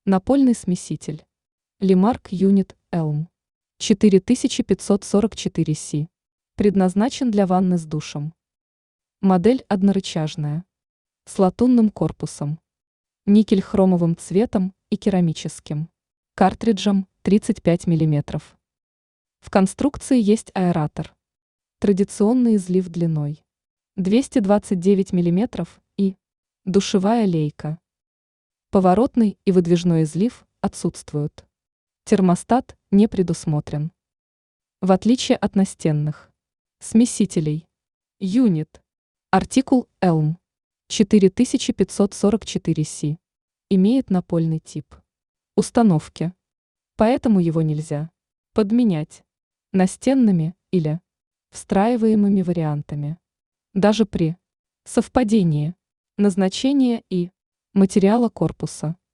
Напольный смеситель. Лимарк Юнит Elm 4544C. Предназначен для ванны с душем. Модель однорычажная. С латунным корпусом. Никель-хромовым цветом и керамическим. Картриджем 35 мм. В конструкции есть аэратор. Традиционный излив длиной 229 мм и душевая лейка. Поворотный и выдвижной излив отсутствуют. Термостат не предусмотрен. В отличие от настенных смесителей. Юнит. Артикул Elm 4544C. Имеет напольный тип установки. Поэтому его нельзя подменять настенными или встраиваемыми вариантами. Даже при совпадении назначения и материала корпуса.